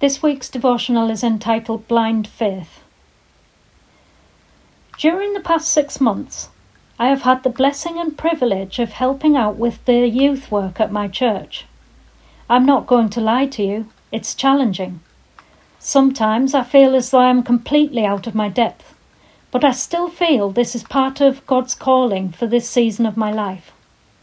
This week's devotional is entitled Blind Faith. During the past 6 months, I have had the blessing and privilege of helping out with the youth work at my church. I'm not going to lie to you, it's challenging. Sometimes I feel as though I'm completely out of my depth, but I still feel this is part of God's calling for this season of my life.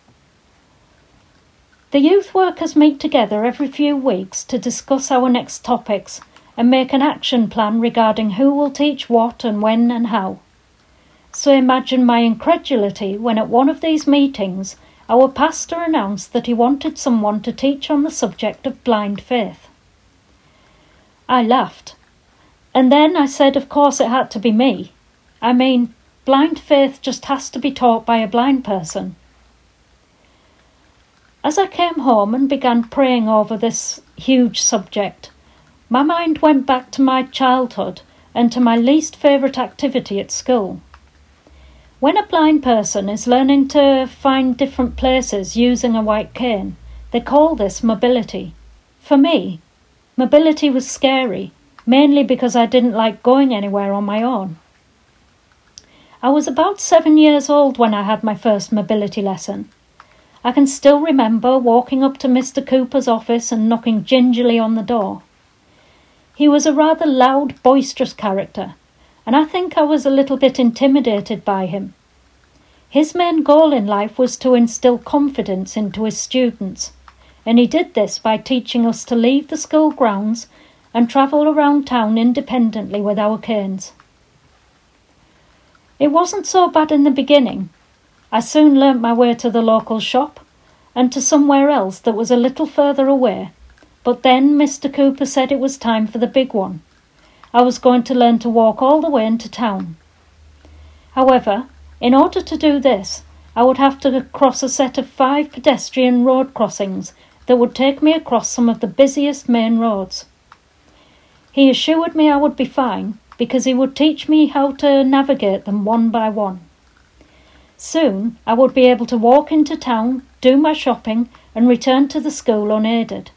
The youth workers meet together every few weeks to discuss our next topics and make an action plan regarding who will teach what and when and how. So imagine my incredulity when at one of these meetings our pastor announced that he wanted someone to teach on the subject of blind faith. I laughed, and then I said of course it had to be me. I mean, blind faith just has to be taught by a blind person. As I came home and began praying over this huge subject, my mind went back to my childhood and to my least favourite activity at school. When a blind person is learning to find different places using a white cane, they call this mobility. For me, mobility was scary, mainly because I didn't like going anywhere on my own. I was about 7 years old when I had my first mobility lesson. I can still remember walking up to Mr. Cooper's office and knocking gingerly on the door. He was a rather loud, boisterous character, and I think I was a little bit intimidated by him. His main goal in life was to instill confidence into his students, and he did this by teaching us to leave the school grounds and travel around town independently with our canes. It wasn't so bad in the beginning. I soon learnt my way to the local shop and to somewhere else that was a little further away, but then Mr. Cooper said it was time for the big one. I was going to learn to walk all the way into town. However, in order to do this, I would have to cross a set of 5 pedestrian road crossings that would take me across some of the busiest main roads. He assured me I would be fine because he would teach me how to navigate them one by one. Soon I would be able to walk into town, do my shopping, and return to the school unaided.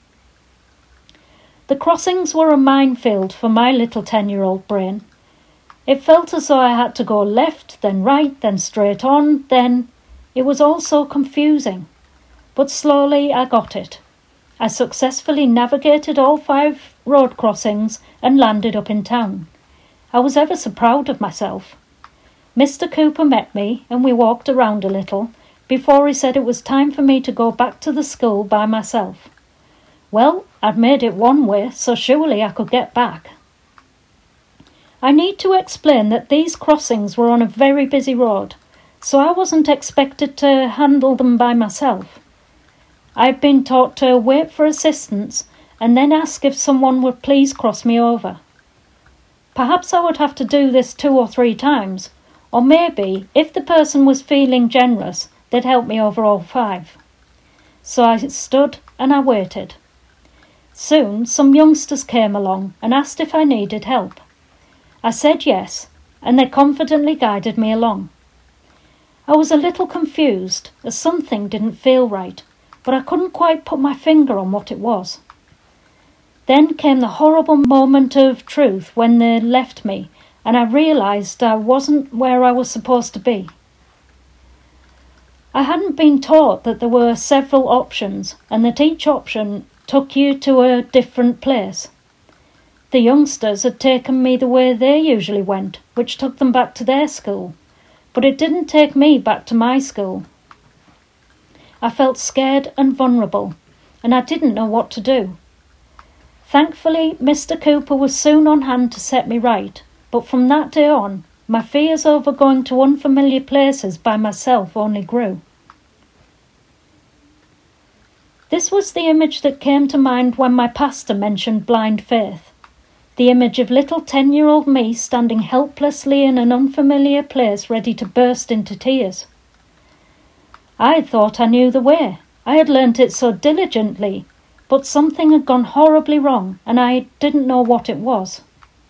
The crossings were a minefield for my little 10-year-old brain. It felt as though I had to go left, then right, then straight on, then... It was all so confusing. But slowly I got it. I successfully navigated all 5 road crossings and landed up in town. I was ever so proud of myself. Mr. Cooper met me and we walked around a little before he said it was time for me to go back to the school by myself. Well, I'd made it one way, so surely I could get back. I need to explain that these crossings were on a very busy road, so I wasn't expected to handle them by myself. I'd been taught to wait for assistance and then ask if someone would please cross me over. Perhaps I would have to do this 2 or 3 times, or maybe, if the person was feeling generous, they'd help me over all 5. So I stood and I waited. Soon some youngsters came along and asked if I needed help. I said yes, and they confidently guided me along. I was a little confused, as something didn't feel right, but I couldn't quite put my finger on what it was. Then came the horrible moment of truth when they left me, and I realised I wasn't where I was supposed to be. I hadn't been taught that there were several options, and that each option took you to a different place. The youngsters had taken me the way they usually went, which took them back to their school, but it didn't take me back to my school. I felt scared and vulnerable, and I didn't know what to do. Thankfully, Mr. Cooper was soon on hand to set me right, but from that day on, my fears over going to unfamiliar places by myself only grew. This was the image that came to mind when my pastor mentioned blind faith. The image of little 10-year-old me standing helplessly in an unfamiliar place ready to burst into tears. I thought I knew the way. I had learnt it so diligently, but something had gone horribly wrong and I didn't know what it was.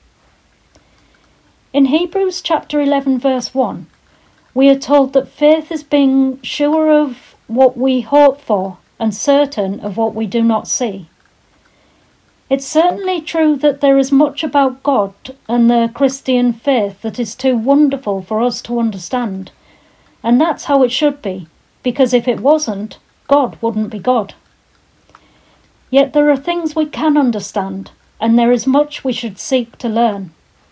In Hebrews chapter 11 verse 1, we are told that faith is being sure of what we hope for and certain of what we do not see. It's certainly true that there is much about God and the Christian faith that is too wonderful for us to understand, and that's how it should be, because if it wasn't, God wouldn't be God. Yet there are things we can understand, and there is much we should seek to learn.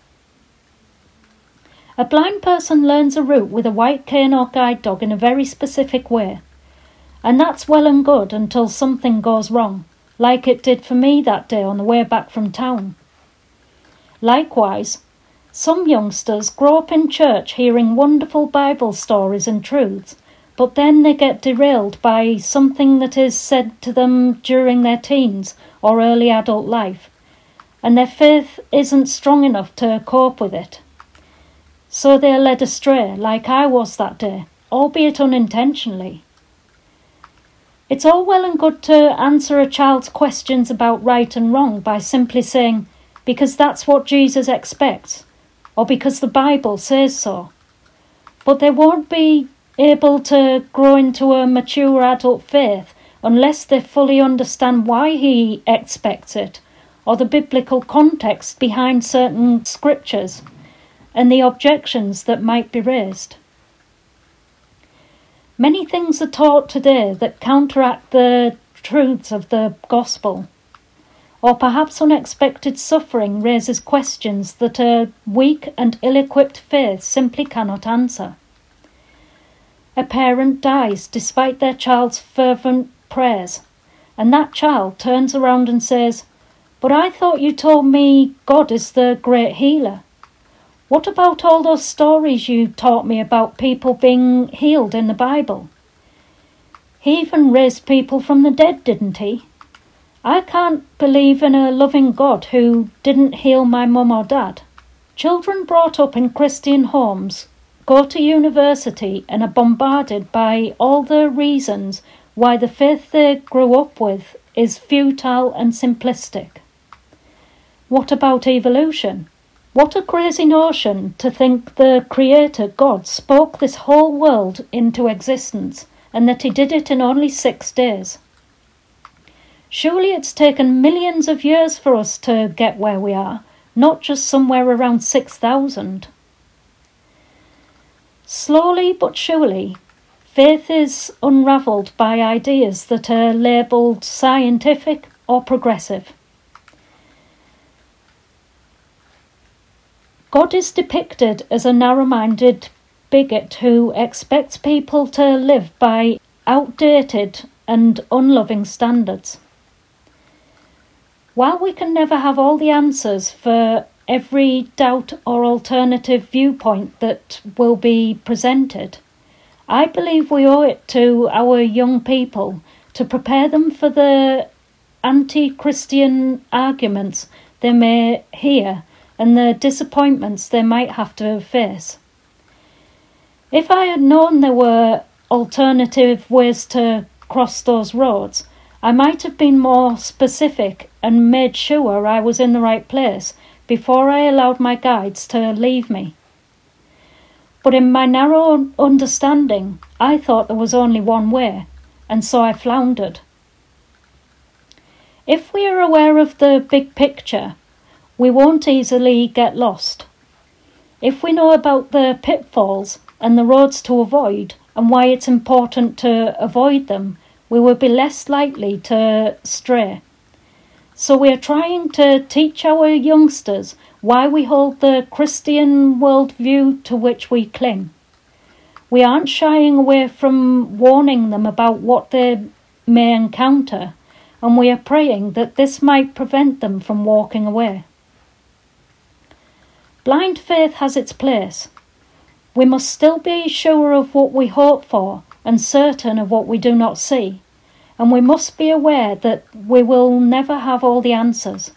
A blind person learns a route with a white cane or guide dog in a very specific way, and that's well and good until something goes wrong, like it did for me that day on the way back from town. Likewise, some youngsters grow up in church hearing wonderful Bible stories and truths, but then they get derailed by something that is said to them during their teens or early adult life, and their faith isn't strong enough to cope with it. So they are led astray, like I was that day, albeit unintentionally. It's all well and good to answer a child's questions about right and wrong by simply saying, because that's what Jesus expects, or because the Bible says so. But they won't be able to grow into a mature adult faith unless they fully understand why he expects it, or the biblical context behind certain scriptures, and the objections that might be raised. Many things are taught today that counteract the truths of the gospel, or perhaps unexpected suffering raises questions that a weak and ill-equipped faith simply cannot answer. A parent dies despite their child's fervent prayers, and that child turns around and says, "But I thought you told me God is the great healer. What about all those stories you taught me about people being healed in the Bible? He even raised people from the dead, didn't he? I can't believe in a loving God who didn't heal my mum or dad." Children brought up in Christian homes go to university and are bombarded by all the reasons why the faith they grew up with is futile and simplistic. What about evolution? What a crazy notion to think the Creator God spoke this whole world into existence and that he did it in only 6 days. Surely it's taken millions of years for us to get where we are, not just somewhere around 6,000. Slowly but surely, faith is unravelled by ideas that are labelled scientific or progressive. God is depicted as a narrow-minded bigot who expects people to live by outdated and unloving standards. While we can never have all the answers for every doubt or alternative viewpoint that will be presented, I believe we owe it to our young people to prepare them for the anti-Christian arguments they may hear and the disappointments they might have to face. If I had known there were alternative ways to cross those roads, I might have been more specific and made sure I was in the right place before I allowed my guides to leave me. But in my narrow understanding, I thought there was only one way, and so I floundered. If we are aware of the big picture, we won't easily get lost. If we know about the pitfalls and the roads to avoid and why it's important to avoid them, we will be less likely to stray. So we are trying to teach our youngsters why we hold the Christian worldview to which we cling. We aren't shying away from warning them about what they may encounter, and we are praying that this might prevent them from walking away. Blind faith has its place. We must still be sure of what we hope for and certain of what we do not see, and we must be aware that we will never have all the answers.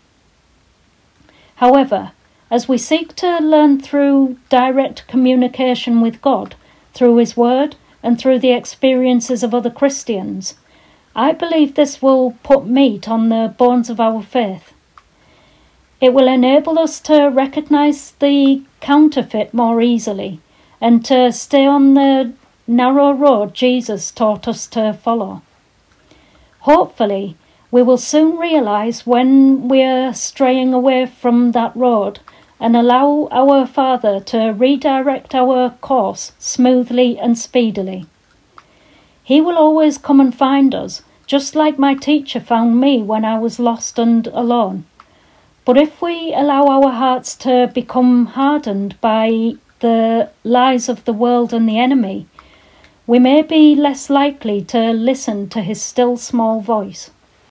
However, as we seek to learn through direct communication with God, through His Word and through the experiences of other Christians, I believe this will put meat on the bones of our faith. It will enable us to recognise the counterfeit more easily and to stay on the narrow road Jesus taught us to follow. Hopefully, We will soon realize when we are straying away from that road and allow our Father to redirect our course smoothly and speedily. He will always come and find us, just like my teacher found me when I was lost and alone. But if we allow our hearts to become hardened by the lies of the world and the enemy, we may be less likely to listen to his still small voice.